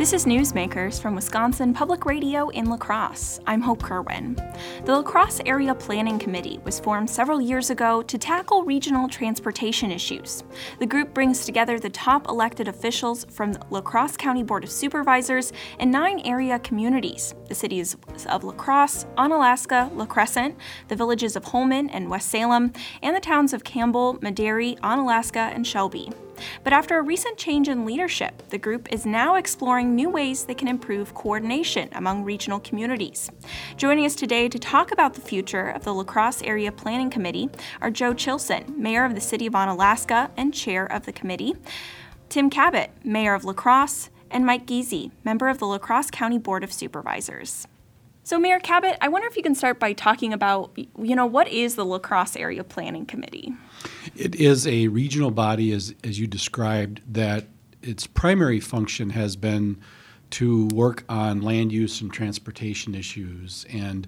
This is Newsmakers from Wisconsin Public Radio in La Crosse. I'm Hope Kerwin. The La Crosse Area Planning Committee was formed several years ago to tackle regional transportation issues. The group brings together the top elected officials from the La Crosse County Board of Supervisors and 9 area communities: the cities of La Crosse, Onalaska, La Crescent, the villages of Holmen and West Salem, and the towns of Campbell, Madary, Onalaska, and Shelby. But after a recent change in leadership, the group is now exploring new ways that can improve coordination among regional communities. Joining us today to talk about the future of the La Crosse Area Planning Committee are Joe Chilson, Mayor of the City of Onalaska and Chair of the committee, Tim Cabot, Mayor of La Crosse, and Mike Giese, member of the La Crosse County Board of Supervisors. So Mayor Cabot, I wonder if you can start by talking about, what is the La Crosse Area Planning Committee? It is a regional body, as you described, that its primary function has been to work on land use and transportation issues. And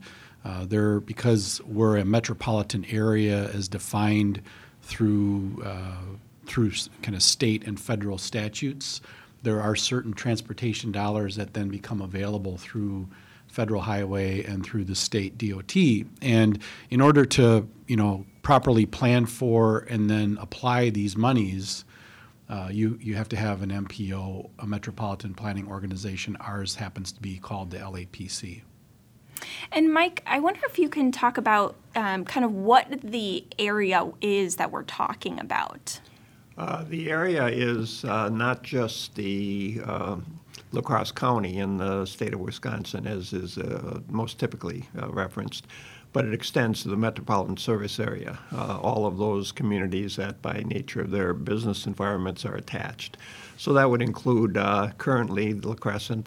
because we're a metropolitan area as defined through kind of state and federal statutes, there are certain transportation dollars that then become available through federal highway and through the state DOT. And in order to, properly plan for and then apply these monies, you have to have an MPO, a Metropolitan Planning Organization. Ours happens to be called the LAPC. And Mike, I wonder if you can talk about kind of what the area is that we're talking about. The area is not just the La Crosse County in the state of Wisconsin, as is most typically referenced, but it extends to the metropolitan service area, all of those communities that by nature of their business environments are attached. So that would include currently La Crescent.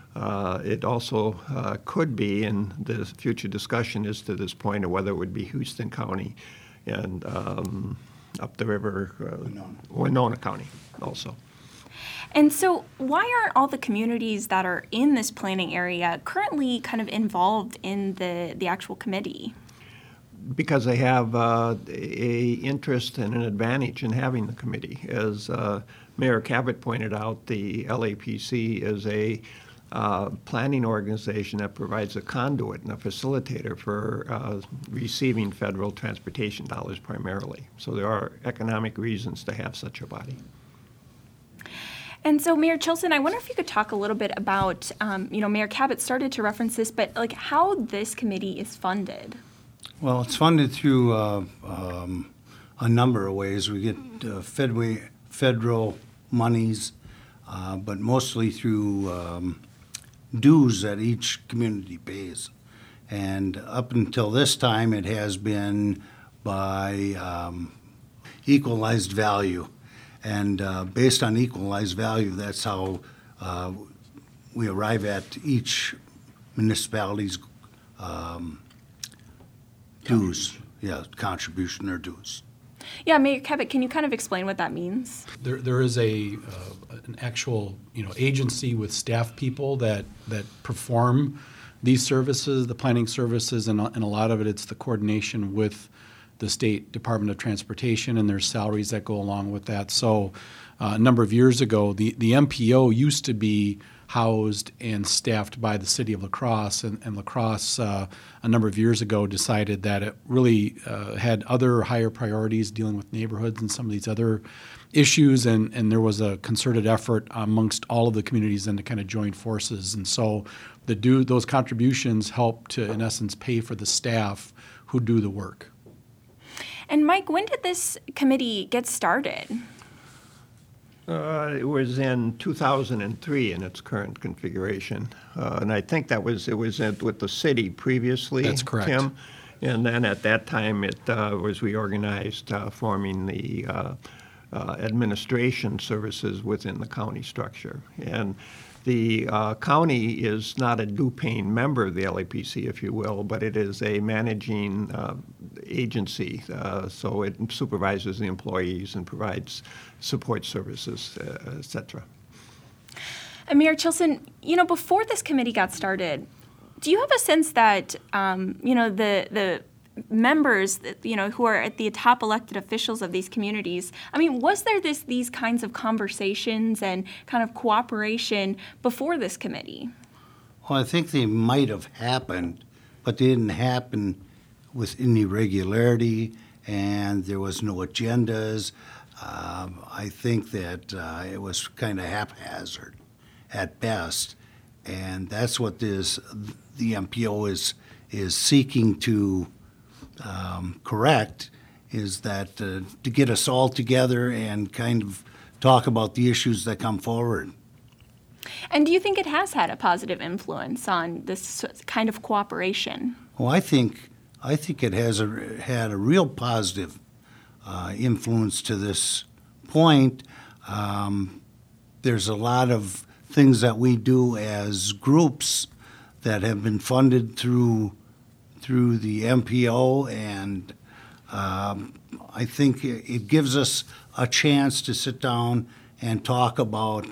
It also could be, and the future discussion is to this point of whether it would be Houston County and up the river, Winona County also. And so why aren't all the communities that are in this planning area currently kind of involved in the actual committee? Because they have a interest and an advantage in having the committee. As Mayor Cabot pointed out, the LAPC is a planning organization that provides a conduit and a facilitator for receiving federal transportation dollars primarily. So there are economic reasons to have such a body. And so, Mayor Chilson, I wonder if you could talk a little bit about, Mayor Cabot started to reference this, but how this committee is funded. Well, it's funded through a number of ways. We get federal monies, but mostly through dues that each community pays. And up until this time, it has been by equalized value. And based on equalized value, that's how we arrive at each municipality's dues, contribution or dues. Yeah, Mayor Cabot, can you kind of explain what that means? There is an actual agency with staff people that perform these services, the planning services, and a lot of it's the coordination with the State Department of Transportation, and there's salaries that go along with that. So a number of years ago, the MPO used to be housed and staffed by the city of La Crosse, and La Crosse a number of years ago decided that it really had other higher priorities dealing with neighborhoods and some of these other issues, and there was a concerted effort amongst all of the communities then to kind of join forces. And so those contributions help to, in essence, pay for the staff who do the work. And Mike, when did this committee get started? It was in 2003 in its current configuration, and I think it was with the city previously. That's correct, Tim. And then at that time it was reorganized, forming the administration services within the county structure. And the county is not a due-paying member of the LAPC, if you will, but it is a managing agency, so it supervises the employees and provides support services, et cetera. Mayor Chilson, before this committee got started, do you have a sense that, the members, who are at the top elected officials of these communities, I mean, was there these kinds of conversations and kind of cooperation before this committee? Well, I think they might have happened, but they didn't happen with any regularity, and there was no agendas. I think that it was kind of haphazard at best, and that's what the MPO is seeking to correct, is that to get us all together and kind of talk about the issues that come forward. And do you think it has had a positive influence on this kind of cooperation? Well, I think it has had a real positive influence to this point. There's a lot of things that we do as groups that have been funded through the MPO, and I think it gives us a chance to sit down and talk about,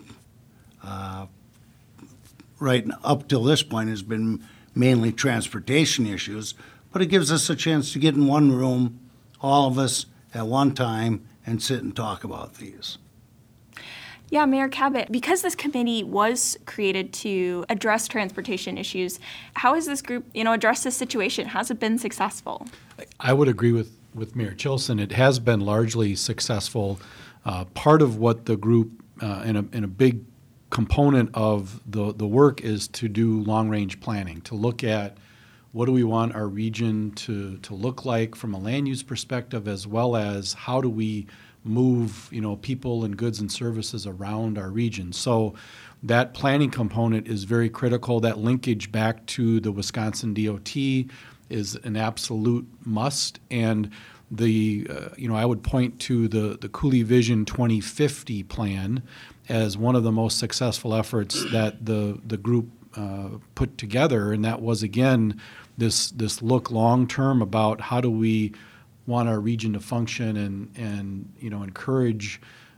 right up till this point has been mainly transportation issues, but it gives us a chance to get in one room, all of us at one time, and sit and talk about these. Yeah, Mayor Cabot, because this committee was created to address transportation issues, how has this group, addressed this situation? Has it been successful? I would agree with Mayor Chilson. It has been largely successful. Part of what the group, and a big component of the work, is to do long-range planning, to look at what do we want our region to look like from a land use perspective, as well as how do we move, people and goods and services around our region. So that planning component is very critical. That linkage back to the Wisconsin DOT is an absolute must. And I would point to the Cooley Vision 2050 plan as one of the most successful efforts that the group put together. And that was, again, this look long-term about how do we want our region to function and encourage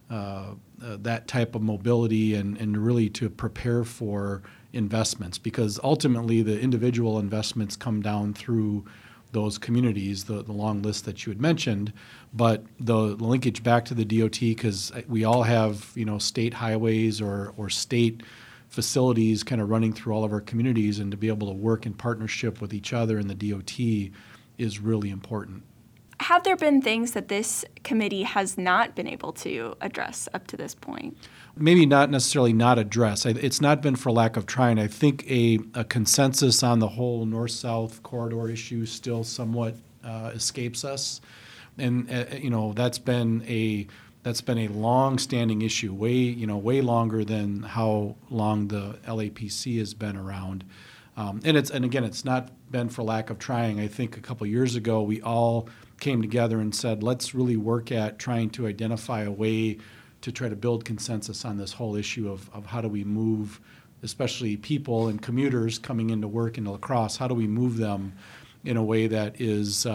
that type of mobility and really to prepare for investments, because ultimately the individual investments come down through those communities, the long list that you had mentioned, but the linkage back to the DOT, because we all have state highways or state facilities kind of running through all of our communities, and to be able to work in partnership with each other in the DOT is really important. Have there been things that this committee has not been able to address up to this point? Maybe not necessarily not address. It's not been for lack of trying. I think a consensus on the whole north-south corridor issue still somewhat escapes us, and that's been a long-standing issue, way longer than how long the LAPC has been around. And again, it's not been for lack of trying. I think a couple years ago we all came together and said, let's really work at trying to identify a way to try to build consensus on this whole issue of how do we move, especially people and commuters coming into work in La Crosse, how do we move them in a way that is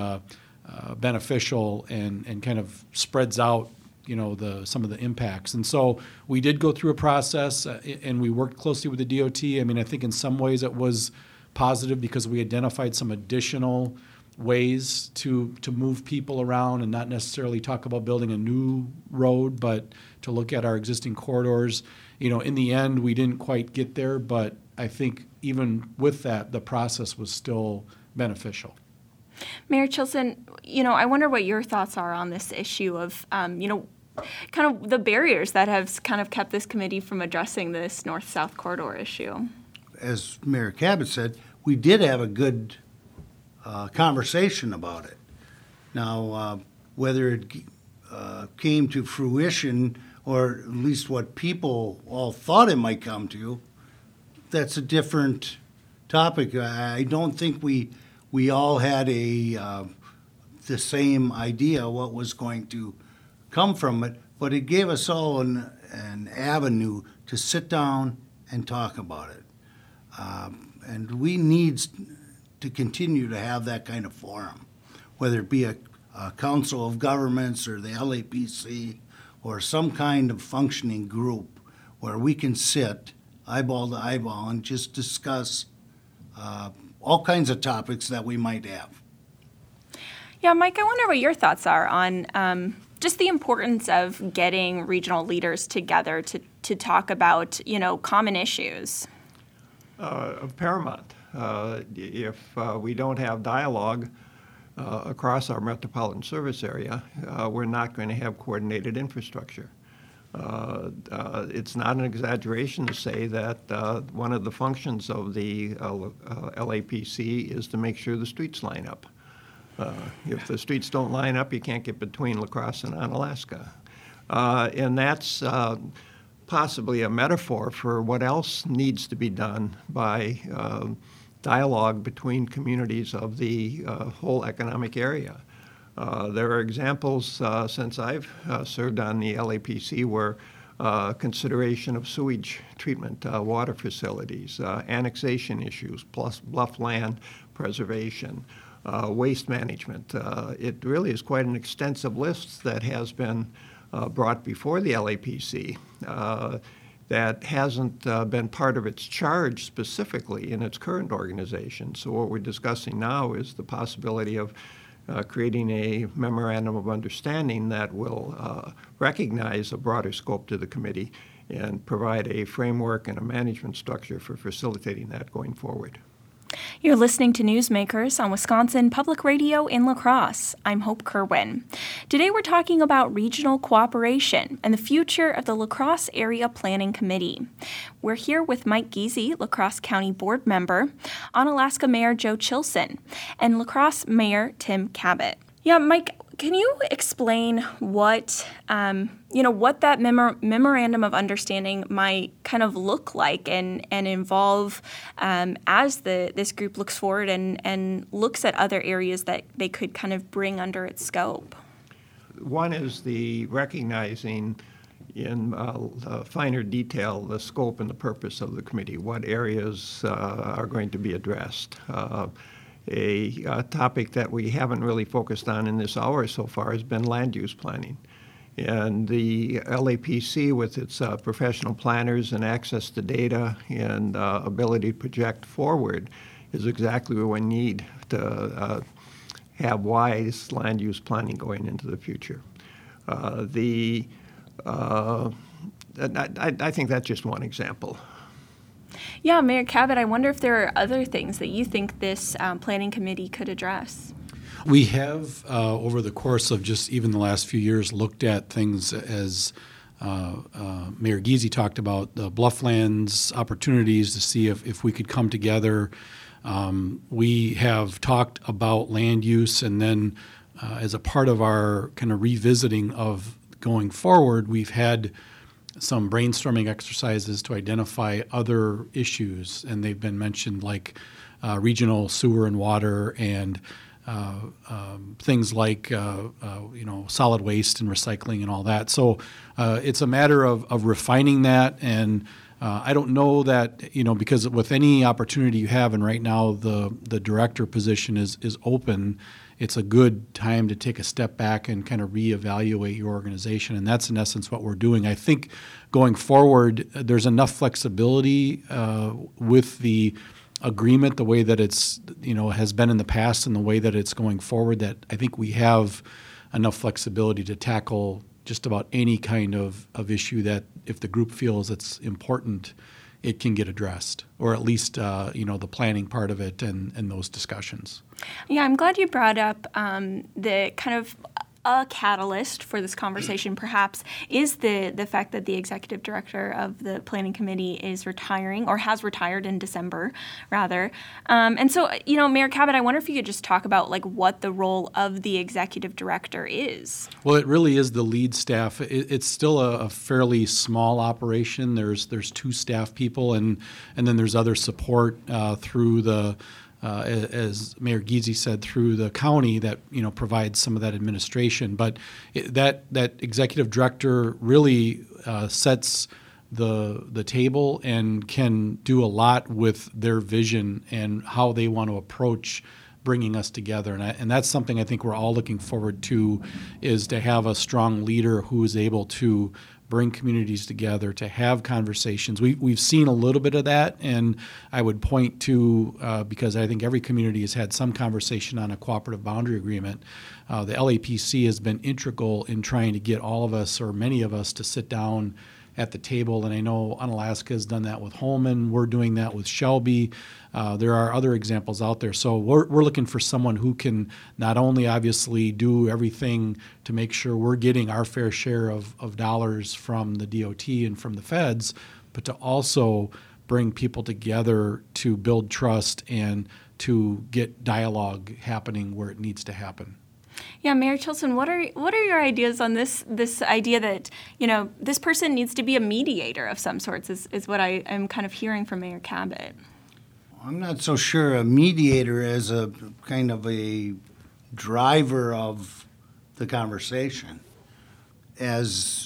beneficial and kind of spreads out some of the impacts. And so we did go through a process, and we worked closely with the DOT. I mean, I think in some ways it was positive because we identified some additional ways to move people around and not necessarily talk about building a new road, but to look at our existing corridors. In the end, we didn't quite get there, but I think even with that, the process was still beneficial. Mayor Chilson, I wonder what your thoughts are on this issue of, kind of the barriers that have kind of kept this committee from addressing this north-south corridor issue. As Mayor Cabot said, we did have a good conversation about it. Now, whether it came to fruition, or at least what people all thought it might come to, that's a different topic. I don't think we all had the same idea what was going to come from it, but it gave us all an avenue to sit down and talk about it. And we need to continue to have that kind of forum, whether it be a council of governments or the LAPC or some kind of functioning group where we can sit eyeball to eyeball and just discuss all kinds of topics that we might have. Yeah, Mike, I wonder what your thoughts are on just the importance of getting regional leaders together to talk about, common issues. Of paramount. If we don't have dialogue across our metropolitan service area, we're not going to have coordinated infrastructure. It's not an exaggeration to say that one of the functions of the LAPC is to make sure the streets line up. If the streets don't line up, you can't get between La Crosse and Onalaska. And that's possibly a metaphor for what else needs to be done by dialogue between communities of the whole economic area. There are examples since I've served on the LAPC where consideration of sewage treatment, water facilities, annexation issues, plus bluff land preservation, waste management. It really is quite an extensive list that has been brought before the LAPC that hasn't been part of its charge specifically in its current organization. So what we're discussing now is the possibility of creating a memorandum of understanding that will recognize a broader scope to the committee and provide a framework and a management structure for facilitating that going forward. You're listening to Newsmakers on Wisconsin Public Radio in La Crosse. I'm Hope Kerwin. Today we're talking about regional cooperation and the future of the La Crosse Area Planning Committee. We're here with Mike Giese, La Crosse County Board Member, Onalaska Mayor Joe Chilson, and La Crosse Mayor Tim Cabot. Yeah, Mike, can you explain what that memorandum of understanding might kind of look like and involve as this group looks forward and looks at other areas that they could kind of bring under its scope? One is the recognizing in finer detail the scope and the purpose of the committee, what areas are going to be addressed. A topic that we haven't really focused on in this hour so far has been land use planning. And the LAPC, with its professional planners and access to data and ability to project forward, is exactly what we need to have wise land use planning going into the future. I think that's just one example. Yeah, Mayor Cabot, I wonder if there are other things that you think this planning committee could address. We have, over the course of just even the last few years, looked at things as Mayor Giese talked about, the Blufflands opportunities to see if we could come together. We have talked about land use, and then as a part of our kind of revisiting of going forward, we've had some brainstorming exercises to identify other issues, and they've been mentioned like regional sewer and water and things like solid waste and recycling and all that. So it's a matter of refining that, and I don't know that, because with any opportunity you have, and right now the director position is open, it's a good time to take a step back and kind of reevaluate your organization, and that's in essence what we're doing. I think going forward, there's enough flexibility with the agreement, the way that it's has been in the past, and the way that it's going forward, that I think we have enough flexibility to tackle just about any kind of issue that if the group feels it's important, it can get addressed, or at least the planning part of it and those discussions. Yeah, I'm glad you brought up the kind of a catalyst for this conversation perhaps is the fact that the executive director of the planning committee is retiring, or has retired in December, rather. And so, Mayor Cabot, I wonder if you could just talk about what the role of the executive director is. Well, it really is the lead staff. It's still a fairly small operation. There's 2 staff people, and then there's other support through the as Mayor Giese said, through the county that provides some of that administration. But that executive director really sets the table and can do a lot with their vision and how they want to approach bringing us together. And that's something I think we're all looking forward to, is to have a strong leader who is able to bring communities together to have conversations. We've seen a little bit of that, and I would point to, because I think every community has had some conversation on a cooperative boundary agreement, the LAPC has been integral in trying to get all of us, or many of us, to sit down at the table, and I know Unalaska has done that with Holman. We're doing that with Shelby. There are other examples out there. So we're looking for someone who can not only obviously do everything to make sure we're getting our fair share of dollars from the DOT and from the feds, but to also bring people together to build trust and to get dialogue happening where it needs to happen. Yeah, Mayor Chilson, what are your ideas on this idea that, this person needs to be a mediator of some sorts is what I am kind of hearing from Mayor Cabot. I'm not so sure a mediator as a kind of a driver of the conversation. As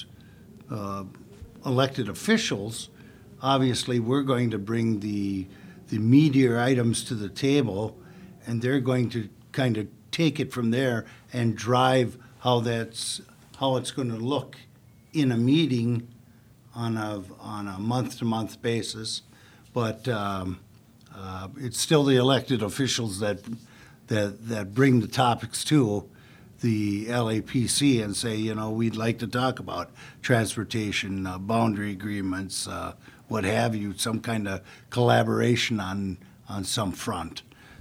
elected officials, obviously we're going to bring the meatier items to the table, and they're going to kind of take it from there and drive how it's going to look in a meeting on a month-to-month basis. But it's still the elected officials that bring the topics to the LAPC and say, we'd like to talk about transportation, boundary agreements, what have you, some kind of collaboration on some front.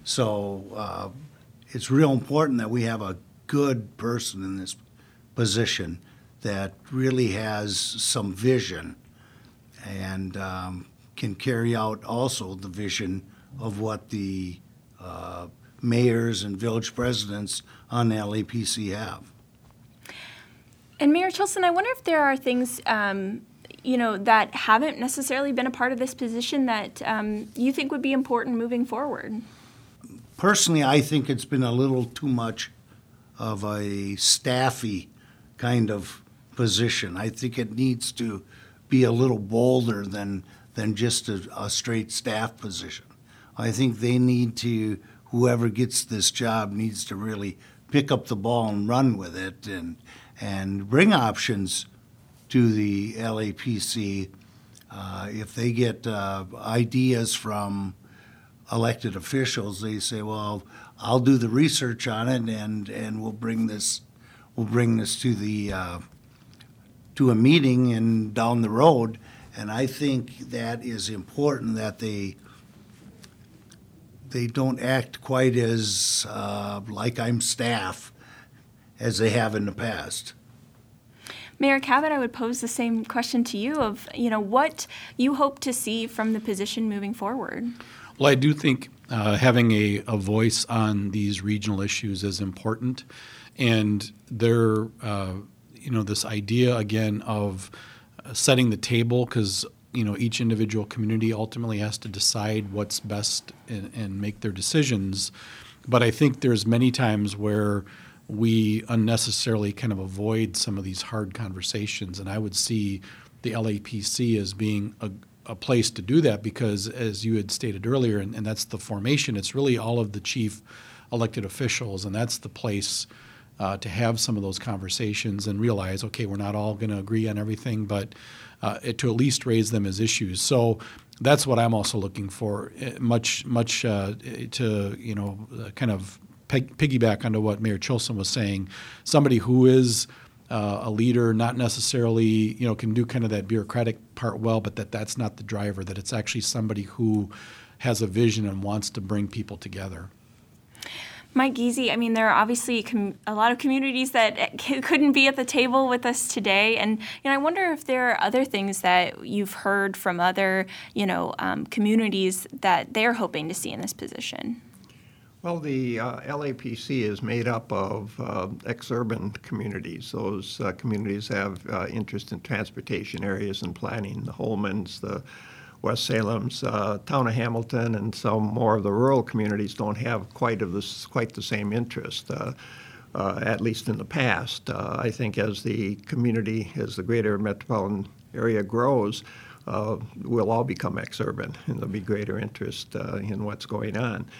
So it's real important that we have a good person in this position that really has some vision and can carry out also the vision of what the mayors and village presidents on LAPC have. And Mayor Chilson, I wonder if there are things that haven't necessarily been a part of this position that you think would be important moving forward. Personally, I think it's been a little too much of a staffy kind of position. I think it needs to be a little bolder than just a straight staff position. I think they need to, whoever gets this job needs to really pick up the ball and run with it and bring options to the LAPC. If they get ideas from elected officials, they say, well, I'll do the research on it and we'll bring this to the to a meeting and down the road. And I think that is important, that they don't act quite as like I'm staff as they have in the past. Mayor Cabot, I would pose the same question to you of, what you hope to see from the position moving forward. Well, I do think having a voice on these regional issues is important, and there, this idea again of setting the table, because each individual community ultimately has to decide what's best and make their decisions. But I think there's many times where we unnecessarily kind of avoid some of these hard conversations, and I would see the LAPC as being a place to do that, because as you had stated earlier, and that's the formation, it's really all of the chief elected officials, and that's the place to have some of those conversations and realize, okay, we're not all going to agree on everything, but to at least raise them as issues. So that's what I'm also looking for, much to kind of piggyback onto what Mayor Chilson was saying, somebody who is a leader, not necessarily, can do kind of that bureaucratic part well, but that's not the driver, that it's actually somebody who has a vision and wants to bring people together. Mike Giese, there are obviously a lot of communities that couldn't be at the table with us today, and I wonder if there are other things that you've heard from other, communities that they're hoping to see in this position. Well, the LAPC is made up of ex-urban communities. Those communities have interest in transportation areas and planning. The Holmans, the West Salem's, town of Hamilton, and some more of the rural communities don't have quite the same interest, at least in the past. I think as the greater metropolitan area grows, we'll all become ex-urban, and there'll be greater interest in what's going on.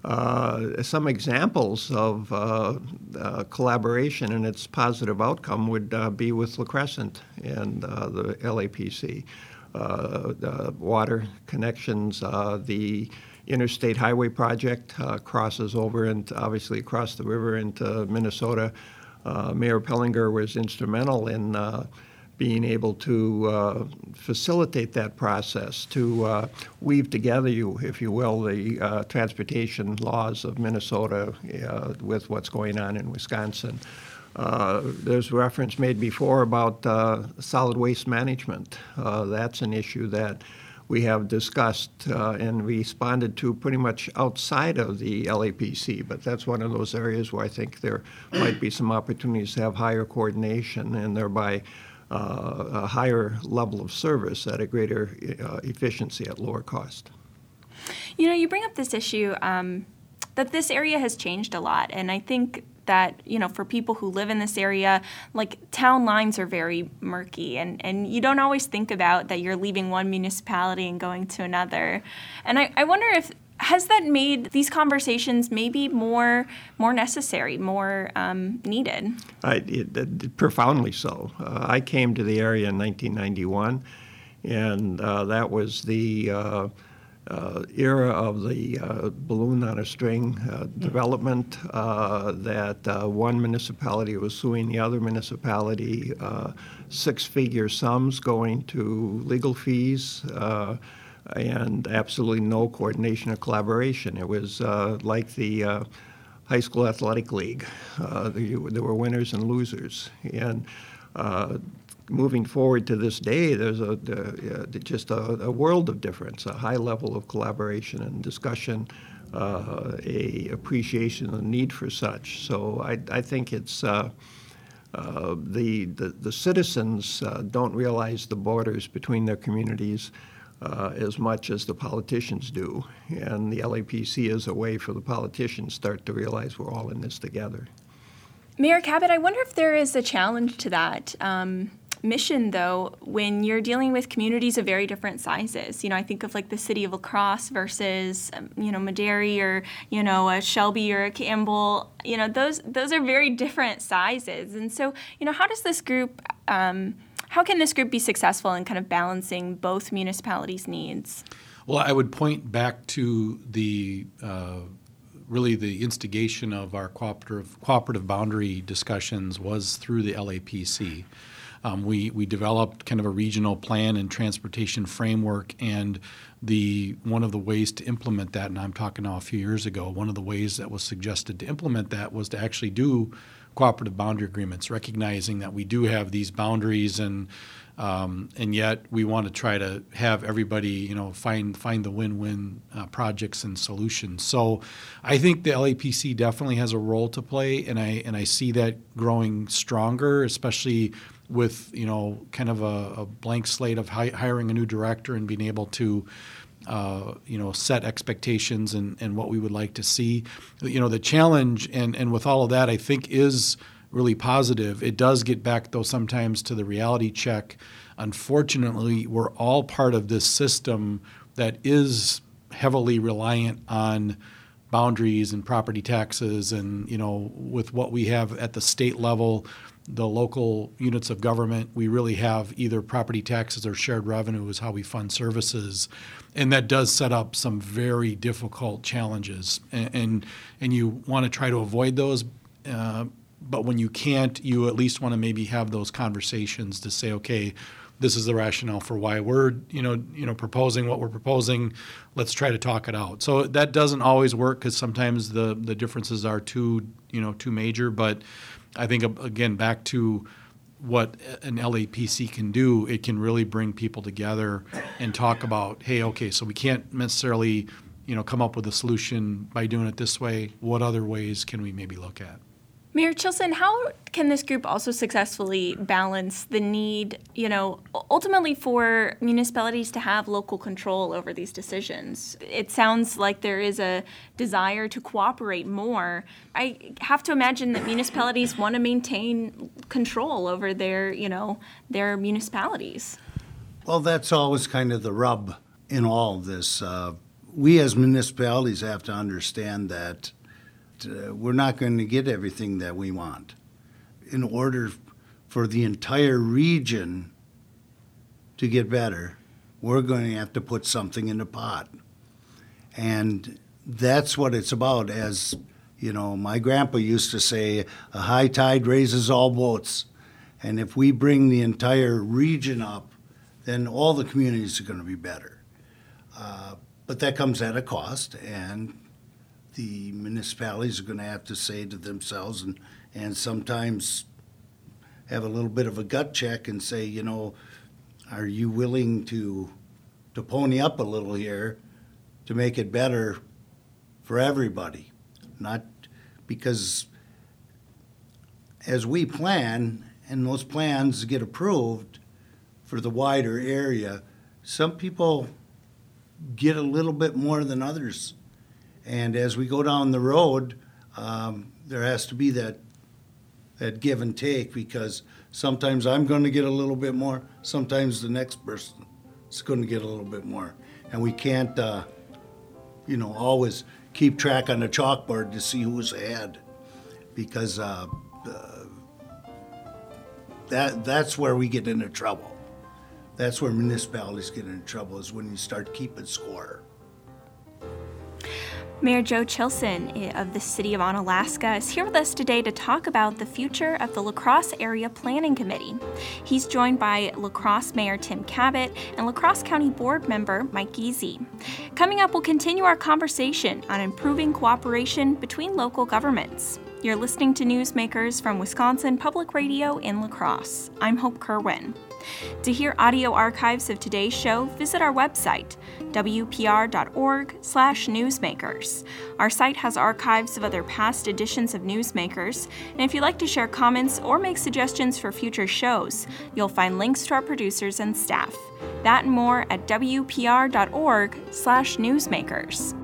Some examples of collaboration and its positive outcome would be with La Crescent and the LAPC. The water connections, the Interstate Highway Project crosses over and obviously across the river into Minnesota. Mayor Pellinger was instrumental in being able to facilitate that process, to weave together, if you will, the transportation laws of Minnesota with what's going on in Wisconsin. There's reference made before about solid waste management. That's an issue that we have discussed and responded to pretty much outside of the LAPC, but that's one of those areas where I think there might be some opportunities to have higher coordination and thereby a higher level of service at a greater efficiency at lower cost. You know, you bring up this issue that this area has changed a lot, and I think that, you know, for people who live in this area, like, town lines are very murky, and you don't always think about that you're leaving one municipality and going to another. And I wonder if, has that made these conversations maybe more necessary, more needed? Profoundly so. I came to the area in 1991, and that was the era of the balloon on a string development, that one municipality was suing the other municipality, six-figure sums going to legal fees, and absolutely no coordination or collaboration. It was like the high school athletic league. There were winners and losers. And moving forward to this day, there's just a world of difference, a high level of collaboration and discussion, a appreciation of the need for such. So I think it's the citizens don't realize the borders between their communities as much as the politicians do. And the LAPC is a way for the politicians to start to realize we're all in this together. Mayor Cabot, I wonder if there is a challenge to that mission, though, when you're dealing with communities of very different sizes. You know, I think of like the city of La Crosse versus, Madera, or, a Shelby or a Campbell. You know, those are very different sizes. And so, how does this group, how can this group be successful in kind of balancing both municipalities' needs? Well, I would point back to the really the instigation of our cooperative boundary discussions was through the LAPC. We developed kind of a regional plan and transportation framework, and one of the ways to implement that, and I'm talking now a few years ago, one of the ways that was suggested to implement that was to actually do cooperative boundary agreements, recognizing that we do have these boundaries, and yet we want to try to have everybody, find the win-win projects and solutions. So I think the LAPC definitely has a role to play, and I see that growing stronger, especially with kind of a blank slate of hiring a new director and being able to set expectations and what we would like to see. The challenge and with all of that, I think, is really positive. It does get back, though, sometimes to the reality check. Unfortunately, we're all part of this system that is heavily reliant on boundaries and property taxes, and with what we have at the state level, the local units of government, we really have either property taxes or shared revenue is how we fund services. And that does set up some very difficult challenges. And you want to try to avoid those, but when you can't, you at least want to maybe have those conversations to say, okay, this is the rationale for why we're proposing what we're proposing. Let's try to talk it out. So that doesn't always work, because sometimes the differences are too major. But I think, again, back to what an LAPC can do, it can really bring people together and talk about, hey, okay, so we can't necessarily, come up with a solution by doing it this way. What other ways can we maybe look at? Mayor Chilson, how can this group also successfully balance the need, ultimately for municipalities to have local control over these decisions? It sounds like there is a desire to cooperate more. I have to imagine that municipalities want to maintain control over their municipalities. Well, that's always kind of the rub in all of this. we as municipalities have to understand that we're not going to get everything that we want. In order for the entire region to get better, we're going to have to put something in the pot. And that's what it's about. As you know, my grandpa used to say, a high tide raises all boats. And if we bring the entire region up, then all the communities are going to be better. But that comes at a cost, and the municipalities are going to have to say to themselves and sometimes have a little bit of a gut check and say, you know, are you willing to pony up a little here to make it better for everybody? Not because as we plan and those plans get approved for the wider area, some people get a little bit more than others. And as we go down the road, there has to be that give and take, because sometimes I'm going to get a little bit more, sometimes the next person is going to get a little bit more. And we can't, always keep track on the chalkboard to see who's ahead, because that's where we get into trouble. That's where municipalities get into trouble, is when you start keeping score. Mayor Joe Chilson of the City of Onalaska is here with us today to talk about the future of the La Crosse Area Planning Committee. He's joined by La Crosse Mayor Tim Kabat and La Crosse County Board Member Mike Giese. Coming up, we'll continue our conversation on improving cooperation between local governments. You're listening to Newsmakers from Wisconsin Public Radio in La Crosse. I'm Hope Kerwin. To hear audio archives of today's show, visit our website, wpr.org/newsmakers. Our site has archives of other past editions of Newsmakers, and if you'd like to share comments or make suggestions for future shows, you'll find links to our producers and staff. That and more at wpr.org/newsmakers.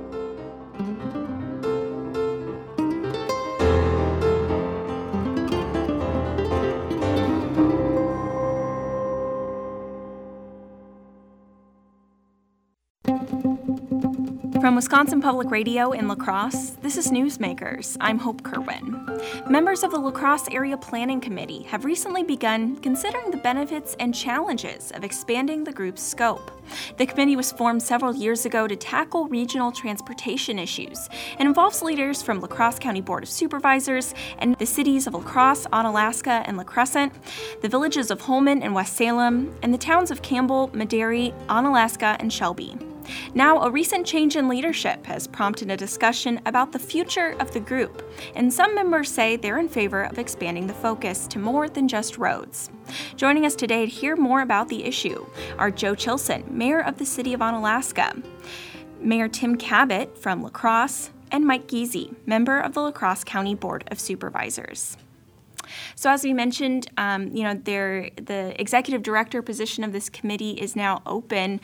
From Wisconsin Public Radio in La Crosse, this is Newsmakers. I'm Hope Kerwin. Members of the La Crosse Area Planning Committee have recently begun considering the benefits and challenges of expanding the group's scope. The committee was formed several years ago to tackle regional transportation issues and involves leaders from La Crosse County Board of Supervisors and the cities of La Crosse, Onalaska, and La Crescent, the villages of Holmen and West Salem, and the towns of Campbell, Madary, Onalaska, and Shelby. Now, a recent change in leadership has prompted a discussion about the future of the group, and some members say they're in favor of expanding the focus to more than just roads. Joining us today to hear more about the issue are Joe Chilson, Mayor of the City of Onalaska, Mayor Tim Kabat from La Crosse, and Mike Giese, member of the La Crosse County Board of Supervisors. So as we mentioned, the executive director position of this committee is now open.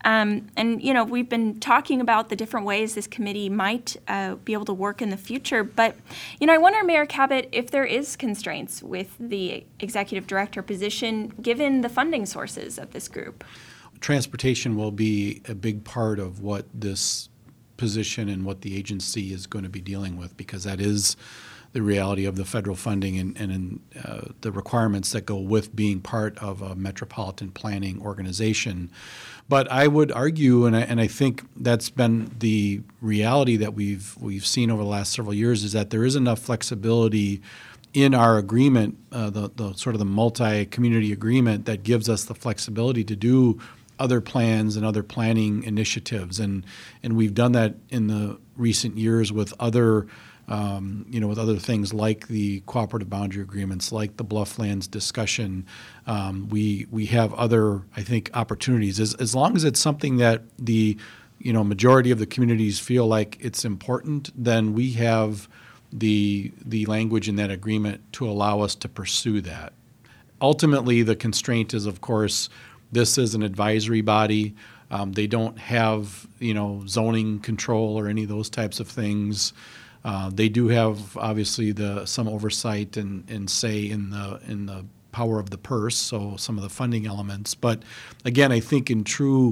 We've been talking about the different ways this committee might be able to work in the future. But, I wonder, Mayor Kabat, if there is constraints with the executive director position given the funding sources of this group. Transportation will be a big part of what this position and what the agency is going to be dealing with, because that is the reality of the federal funding and the requirements that go with being part of a metropolitan planning organization. But I would argue, and I think that's been the reality that we've seen over the last several years, is that there is enough flexibility in our agreement, the sort of the multi-community agreement, that gives us the flexibility to do other plans and other planning initiatives, and we've done that in the recent years with other. With other things like the cooperative boundary agreements, like the Blufflands discussion. We have other, I think, opportunities. As long as it's something that the majority of the communities feel like it's important, then we have the language in that agreement to allow us to pursue that. Ultimately, the constraint is, of course, this is an advisory body. They don't have zoning control or any of those types of things. They do have, obviously, some oversight and say in the power of the purse, so some of the funding elements. But again, I think in true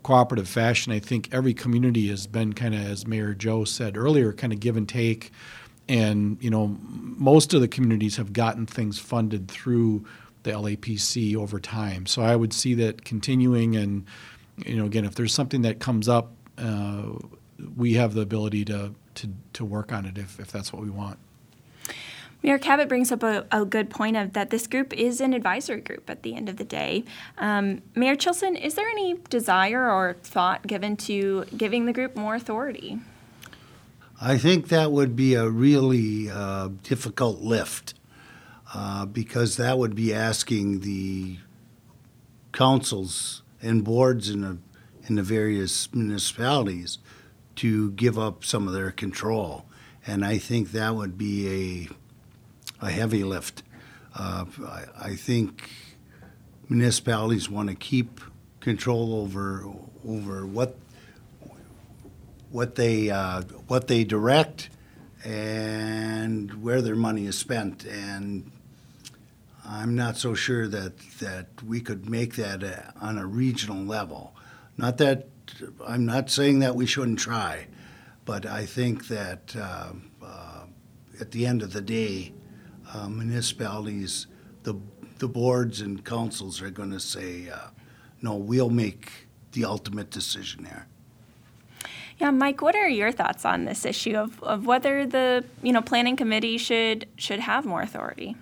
cooperative fashion. I think every community has been kind of, as Mayor Joe said earlier, kind of give and take. And, most of the communities have gotten things funded through the LAPC over time. So I would see that continuing. And, again, if there's something that comes up, we have the ability to work on it if that's what we want. Mayor Cabot brings up a good point of that this group is an advisory group at the end of the day. Mayor Chilson, is there any desire or thought given to giving the group more authority? I think that would be a really difficult lift because that would be asking the councils and boards in the various municipalities to give up some of their control. And I think that would be a heavy lift. I think municipalities want to keep control over what they direct and where their money is spent. And I'm not so sure that we could make that on a regional level. Not that I'm not saying that we shouldn't try, but I think that at the end of the day, municipalities, the boards and councils are going to say, no, we'll make the ultimate decision there. Yeah, Mike, what are your thoughts on this issue of whether the planning committee should have more authority?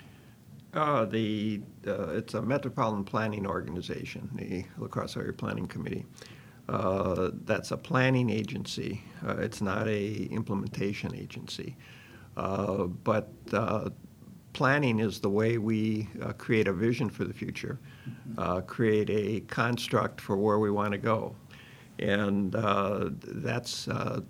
It's a metropolitan planning organization, the La Crosse Area Planning Committee. That's a planning agency. It's not a implementation agency. But planning is the way we create a vision for the future, create a construct for where we want to go. And that's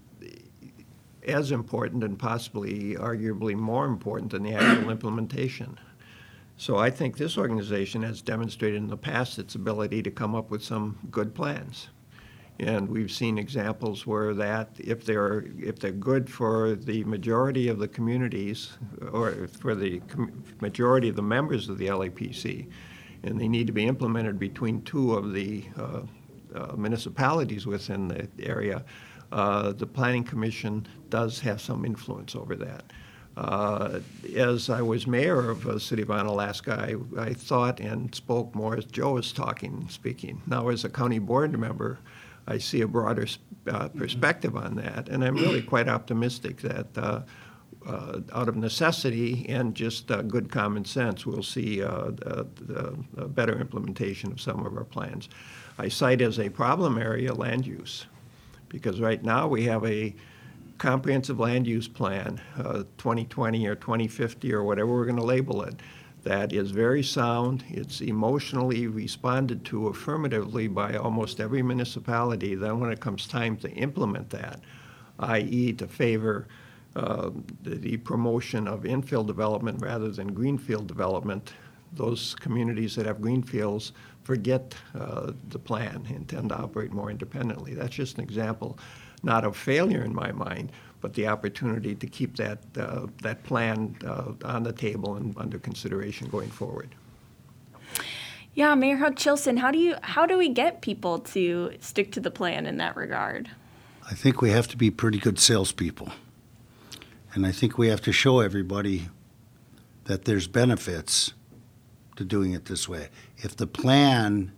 as important and possibly arguably more important than the actual implementation. So I think this organization has demonstrated in the past its ability to come up with some good plans. And we've seen examples where that, if they're good for the majority of the communities or for the majority of the members of the LAPC, and they need to be implemented between two of the municipalities within the area, the Planning Commission does have some influence over that. As I was mayor of the city of Onalaska, I thought and spoke more as Joe is speaking. Now, as a county board member, I see a broader perspective on that, and I'm really quite optimistic that out of necessity and just good common sense, we'll see a better implementation of some of our plans. I cite as a problem area land use, because right now we have a comprehensive land use plan, 2020 or 2050 or whatever we're going to label it, that is very sound. It's emotionally responded to affirmatively by almost every municipality. Then when it comes time to implement that, i.e. to favor the promotion of infill development rather than greenfield development, those communities that have greenfields forget the plan and tend to operate more independently. That's just an example, not of failure in my mind, but the opportunity to keep that plan on the table and under consideration going forward. Yeah, Mayor Chilson, how do we get people to stick to the plan in that regard? I think we have to be pretty good salespeople, and I think we have to show everybody that there's benefits to doing it this way. If the plan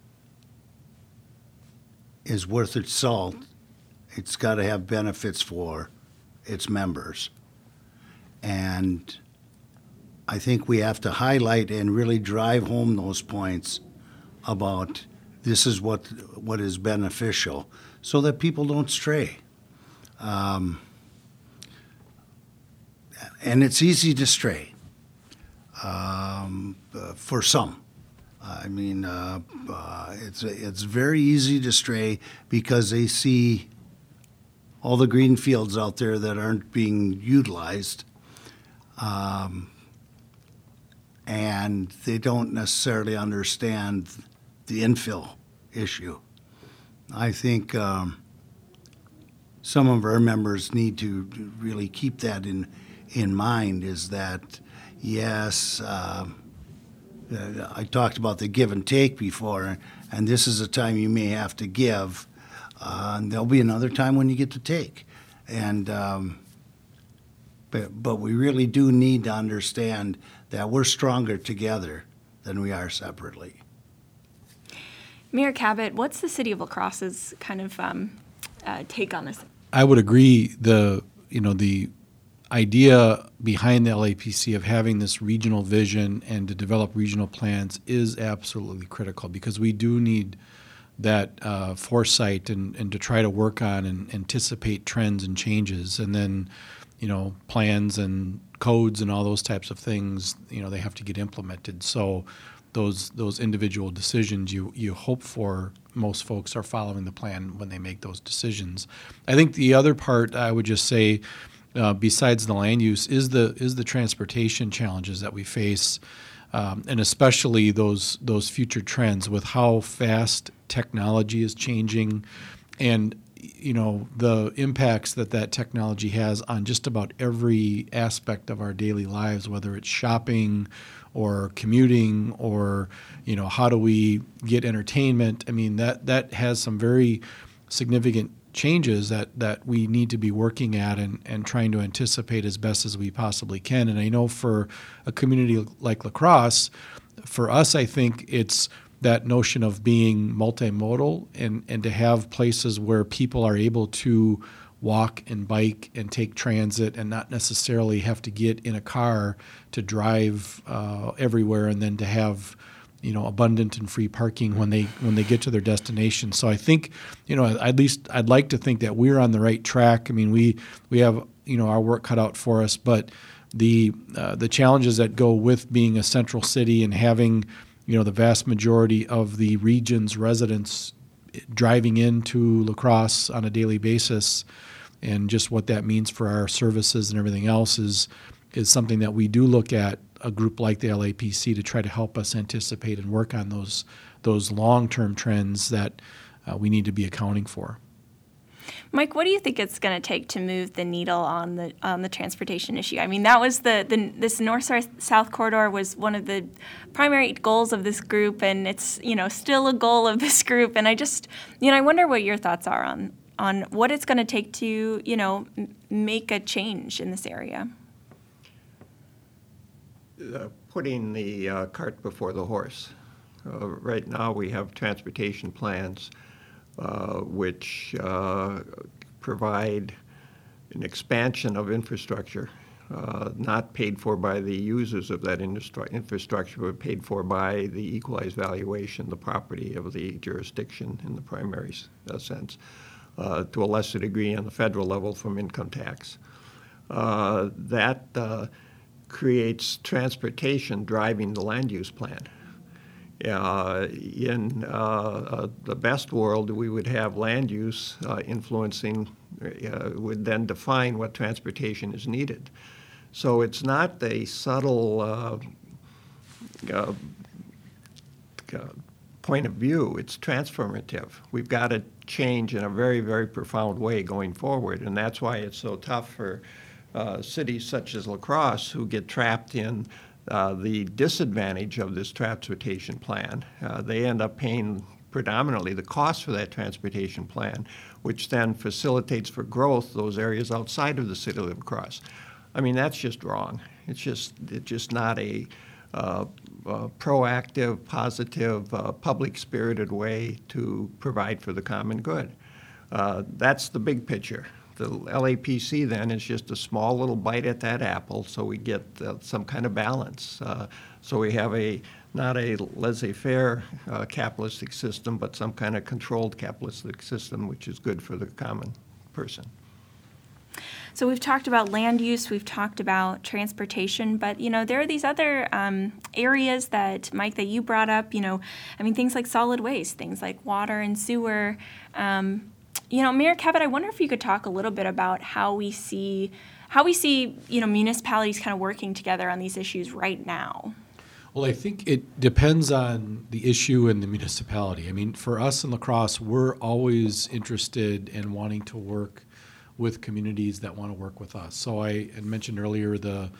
is worth its salt, it's got to have benefits for its members. And I think we have to highlight and really drive home those points about this is what is beneficial so that people don't stray. And it's easy to stray for some. I mean, it's very easy to stray because they see all the green fields out there that aren't being utilized, and they don't necessarily understand the infill issue. I think some of our members need to really keep that in mind, is that, yes, I talked about the give and take before, and this is a time you may have to give. And there'll be another time when you get to take. And but we really do need to understand that we're stronger together than we are separately. Mayor Cabot, what's the city of La Crosse's kind of take on this? I would agree. The idea behind the LAPC of having this regional vision and to develop regional plans is absolutely critical, because we do need that foresight and to try to work on and anticipate trends and changes. And then, plans and codes and all those types of things, they have to get implemented. So those individual decisions, you hope for most folks are following the plan when they make those decisions. I think the other part I would just say, besides the land use, is the transportation challenges that we face, and especially those future trends with how fast technology is changing, and the impacts that technology has on just about every aspect of our daily lives, whether it's shopping or commuting or how do we get entertainment. I mean, that has some very significant changes that we need to be working at and trying to anticipate as best as we possibly can. And I know for a community like La Crosse, for us, I think it's that notion of being multimodal and to have places where people are able to walk and bike and take transit and not necessarily have to get in a car to drive everywhere, and then to have abundant and free parking when they get to their destination. So I think, at least I'd like to think that we're on the right track. I mean, we have our work cut out for us, but the challenges that go with being a central city and having the vast majority of the region's residents driving into La Crosse on a daily basis, and just what that means for our services and everything else is something that we do look at a group like the LAPC to try to help us anticipate and work on those long-term trends that we need to be accounting for. Mike, what do you think it's going to take to move the needle on the transportation issue? I mean, that was this north-south corridor was one of the primary goals of this group, and it's still a goal of this group. And I just I wonder what your thoughts are on what it's going to take to make a change in this area. Putting the cart before the horse. Right now we have transportation plans which provide an expansion of infrastructure, not paid for by the users of that infrastructure, but paid for by the equalized valuation, the property of the jurisdiction in the primary sense, to a lesser degree on the federal level from income tax. That creates transportation driving the land use plan. In the best world, we would have land use influencing, would then define what transportation is needed. So it's not a subtle point of view, it's transformative. We've got to change in a very, very profound way going forward, and that's why it's so tough for cities such as La Crosse who get trapped in the disadvantage of this transportation plan. They end up paying predominantly the cost for that transportation plan, which then facilitates for growth those areas outside of the city of La Crosse. I mean, that's just wrong. It's just not a proactive, positive, public-spirited way to provide for the common good. That's the big picture. The LAPC then is just a small little bite at that apple, so we get some kind of balance. So we have not a laissez-faire capitalistic system, but some kind of controlled capitalistic system, which is good for the common person. So we've talked about land use, we've talked about transportation, but there are these other areas that, Mike, that you brought up. Things like solid waste, things like water and sewer. Mayor Cabot, I wonder if you could talk a little bit about how we see municipalities kind of working together on these issues right now. Well, I think it depends on the issue and the municipality. I mean, for us in La Crosse, we're always interested in wanting to work with communities that want to work with us. So I had mentioned earlier the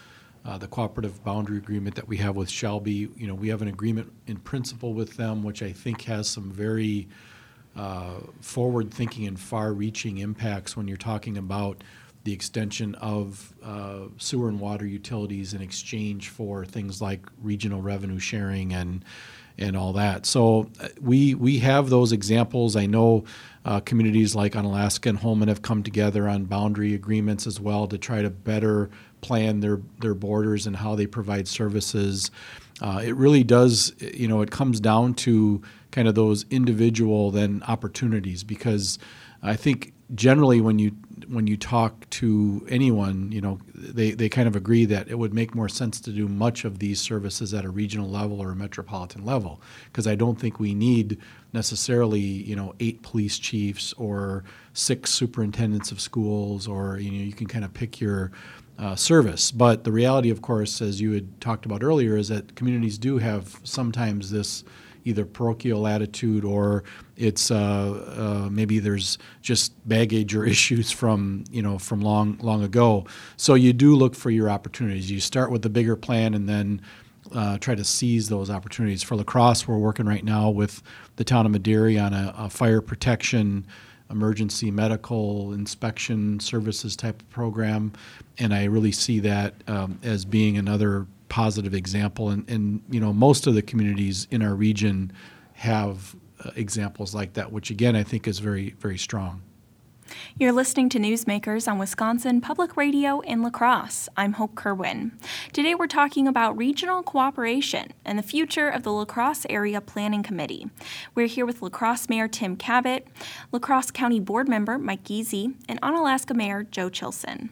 the cooperative boundary agreement that we have with Shelby. We have an agreement in principle with them, which I think has some very forward-thinking and far-reaching impacts when you're talking about the extension of sewer and water utilities in exchange for things like regional revenue sharing and all that. So we have those examples. I know communities like Onalaska and Holmen have come together on boundary agreements as well to try to better plan their borders and how they provide services. It really does, it comes down to kind of those individual then opportunities, because I think generally when you talk to anyone, they kind of agree that it would make more sense to do much of these services at a regional level or a metropolitan level, because I don't think we need necessarily 8 police chiefs or 6 superintendents of schools, or you can kind of pick your service. But the reality, of course, as you had talked about earlier, is that communities do have sometimes this either parochial attitude, or it's maybe there's just baggage or issues from long ago. So you do look for your opportunities. You start with the bigger plan and then try to seize those opportunities. For La Crosse, we're working right now with the town of Madera on a fire protection, emergency medical inspection services type of program, and I really see that as being another positive example, and most of the communities in our region have examples like that, which again I think is very, very strong. You're listening to Newsmakers on Wisconsin Public Radio in La Crosse. I'm Hope Kerwin. Today we're talking about regional cooperation and the future of the La Crosse Area Planning Committee. We're here with La Crosse Mayor Tim Kabat, La Crosse County Board Member Mike Giese, and Onalaska Mayor Joe Chilson.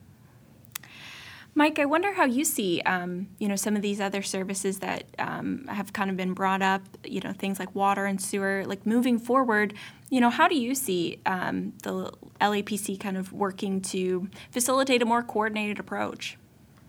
Mike, I wonder how you see, some of these other services that have kind of been brought up, things like water and sewer, like moving forward, how do you see the LAPC kind of working to facilitate a more coordinated approach?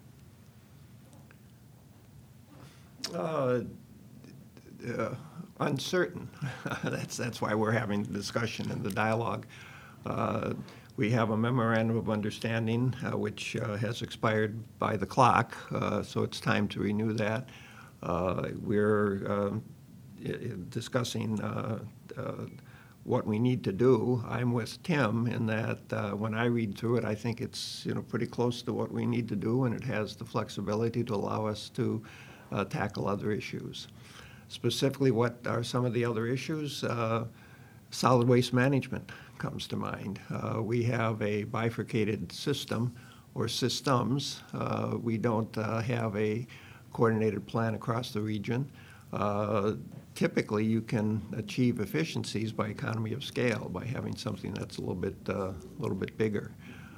Uncertain. That's why we're having the discussion and the dialogue. We have a memorandum of understanding which has expired by the clock, so it's time to renew that. We're discussing what we need to do. I'm with Tim in that when I read through it, I think it's pretty close to what we need to do, and it has the flexibility to allow us to tackle other issues. Specifically, what are some of the other issues? Solid waste management comes to mind. We have a bifurcated system or systems. We don't have a coordinated plan across the region. Typically, you can achieve efficiencies by economy of scale by having something that's a little bit bigger.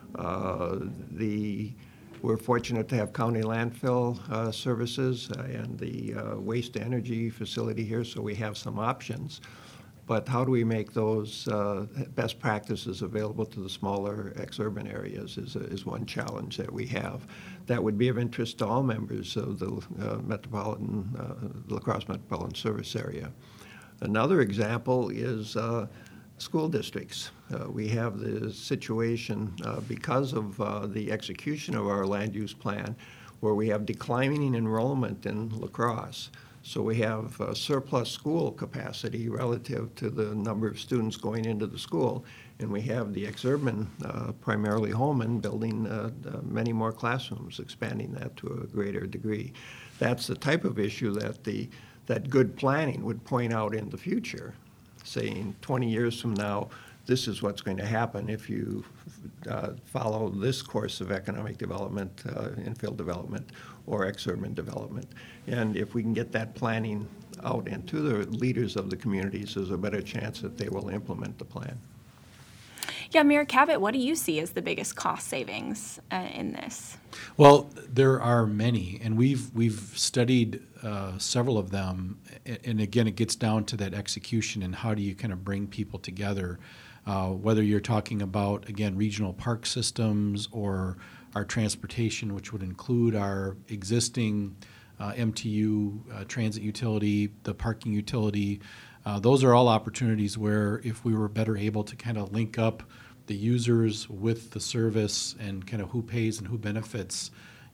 We're fortunate to have county landfill services and the waste to energy facility here, so we have some options. But how do we make those best practices available to the smaller ex-urban areas is one challenge that we have. That would be of interest to all members of the La Crosse Metropolitan Service Area. Another example is school districts. We have the situation because of the execution of our land use plan where we have declining enrollment in La Crosse. So we have surplus school capacity relative to the number of students going into the school, and we have the ex-urban, primarily Holmen, building many more classrooms, expanding that to a greater degree. That's the type of issue that good planning would point out in the future, saying 20 years from now, this is what's going to happen if you follow this course of economic development, infill development, or ex-urban development. And if we can get that planning out into the leaders of the communities, there's a better chance that they will implement the plan. Yeah, Mayor Kabat, what do you see as the biggest cost savings in this? Well, there are many, and we've studied several of them. And again, it gets down to that execution and how do you kind of bring people together. Whether you're talking about, again, regional park systems or our transportation, which would include our existing MTU transit utility, the parking utility. Those are all opportunities where if we were better able to kind of link up the users with the service and kind of who pays and who benefits,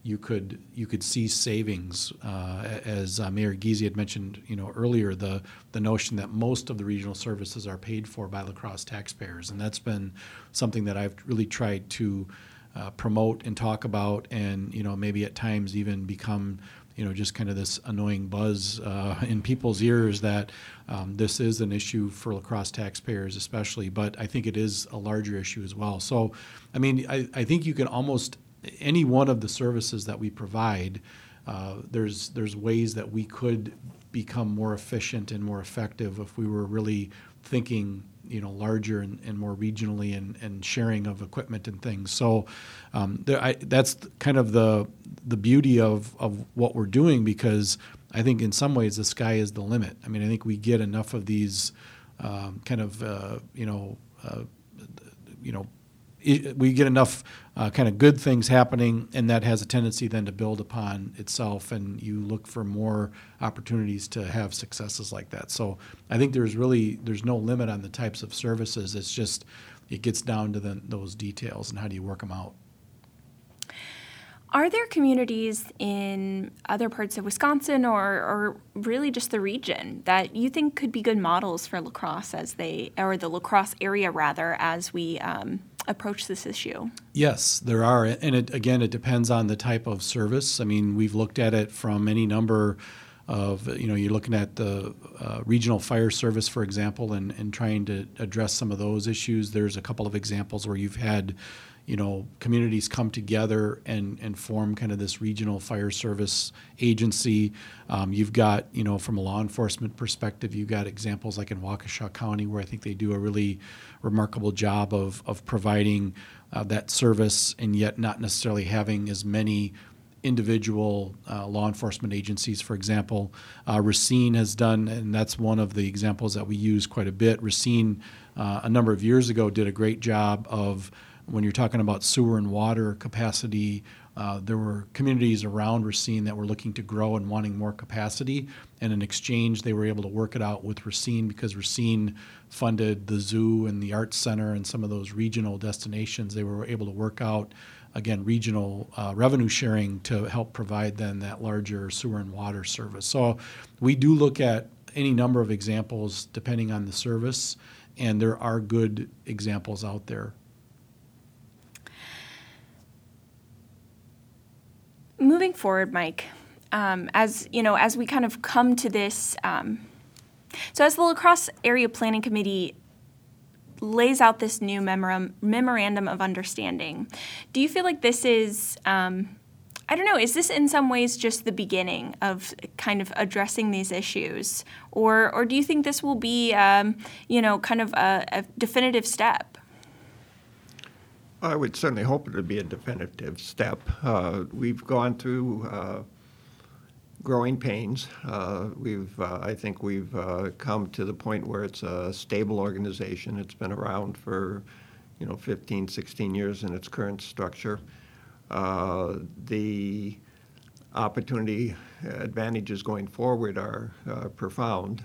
you could see savings, as Mayor Giese had mentioned, earlier, the notion that most of the regional services are paid for by La Crosse taxpayers, and that's been something that I've really tried to promote and talk about, and maybe at times even become just kind of this annoying buzz in people's ears that this is an issue for La Crosse taxpayers especially, but I think it is a larger issue as well. So, I mean, I think you can almost, any one of the services that we provide, there's ways that we could become more efficient and more effective if we were really thinking larger and more regionally and sharing of equipment and things. So that's kind of the beauty of what we're doing, because I think in some ways the sky is the limit. I mean, I think we get enough of these we get enough kind of good things happening, and that has a tendency then to build upon itself, and you look for more opportunities to have successes like that. So I think there's no limit on the types of services. It's just, it gets down to those details and how do you work them out. Are there communities in other parts of Wisconsin or really just the region that you think could be good models for La Crosse or the La Crosse area rather, as we approach this issue? Yes, there are. And it depends on the type of service. I mean, we've looked at it from any number of, you're looking at the regional fire service, for example, and trying to address some of those issues. There's a couple of examples where you've had communities come together and form kind of this regional fire service agency. You've got, from a law enforcement perspective, you've got examples like in Waukesha County where I think they do a really remarkable job of providing that service, and yet not necessarily having as many individual law enforcement agencies. For example, Racine has done, and that's one of the examples that we use quite a bit. Racine, a number of years ago, did a great job of, when you're talking about sewer and water capacity, there were communities around Racine that were looking to grow and wanting more capacity. And in exchange, they were able to work it out with Racine, because Racine funded the zoo and the arts center and some of those regional destinations. They were able to work out, again, regional revenue sharing to help provide then that larger sewer and water service. So we do look at any number of examples depending on the service, and there are good examples out there. Moving forward, Mike, as we kind of come to this, so as the La Crosse Area Planning Committee lays out this new memorandum of understanding, do you feel like this is, is this in some ways just the beginning of kind of addressing these issues, or do you think this will be, kind of a definitive step? I would certainly hope it would be a definitive step. We've gone through growing pains. I think we've come to the point where it's a stable organization. It's been around for 15, 16 years in its current structure. The opportunity advantages going forward are profound.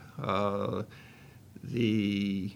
The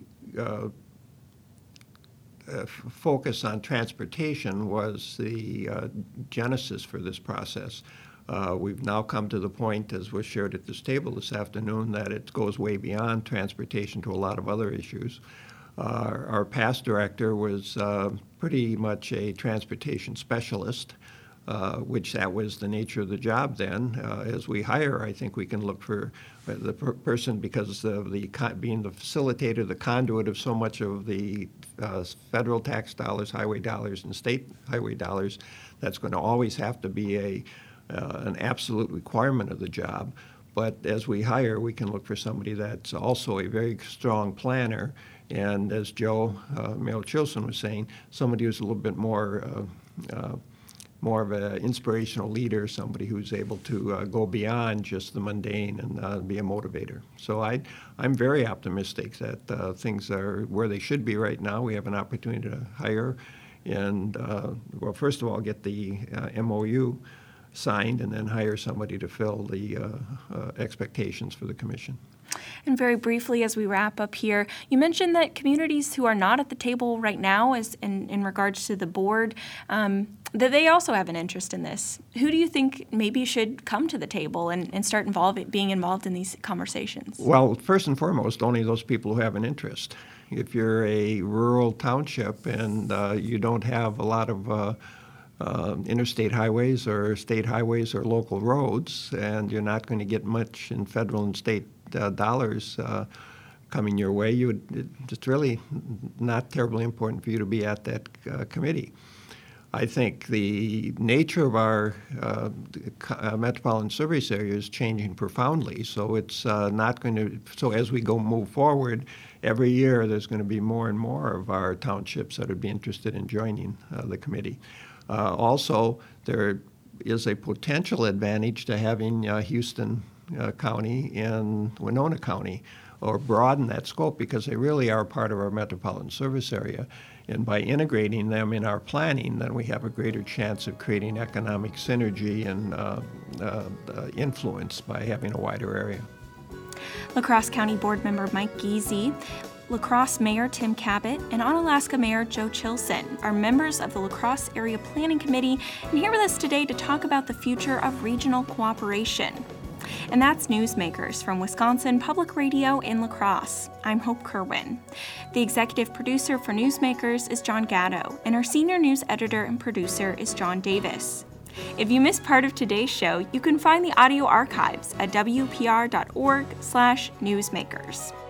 focus on transportation was the genesis for this process. We've now come to the point, as was shared at this table this afternoon, that it goes way beyond transportation to a lot of other issues. Our past director was pretty much a transportation specialist, which that was the nature of the job then. As we hire, I think we can look for the person, because of being the facilitator, the conduit of so much of the federal tax dollars, highway dollars, and state highway dollars. That's going to always have to be an absolute requirement of the job. But as we hire, we can look for somebody that's also a very strong planner, and as Joe Mayo-Chilson was saying, somebody who's a little bit more of an inspirational leader, somebody who's able to go beyond just the mundane and be a motivator. So I'm very optimistic that things are where they should be right now. We have an opportunity to hire and, first of all, get the MOU signed and then hire somebody to fill the expectations for the commission. And very briefly, as we wrap up here, you mentioned that communities who are not at the table right now, as in regards to the board, that they also have an interest in this. Who do you think maybe should come to the table and start being involved in these conversations? Well, first and foremost, only those people who have an interest. If you're a rural township and you don't have a lot of interstate highways or state highways or local roads, and you're not going to get much in federal and state dollars coming your way, it's really not terribly important for you to be at that committee. I think the nature of our metropolitan service area is changing profoundly, so it's not going to, so as we move forward, every year there's going to be more and more of our townships that would be interested in joining the committee. Also, there is a potential advantage to having Houston County and Winona County, or broaden that scope, because they really are part of our metropolitan service area. And by integrating them in our planning, then we have a greater chance of creating economic synergy and influence by having a wider area. La Crosse County Board Member Mike Giese, La Crosse Mayor Tim Cabot, and Onalaska Mayor Joe Chilson are members of the La Crosse Area Planning Committee and here with us today to talk about the future of regional cooperation. And that's Newsmakers from Wisconsin Public Radio in La Crosse. I'm Hope Kerwin. The executive producer for Newsmakers is John Gatto, and our senior news editor and producer is John Davis. If you missed part of today's show, you can find the audio archives at wpr.org/newsmakers.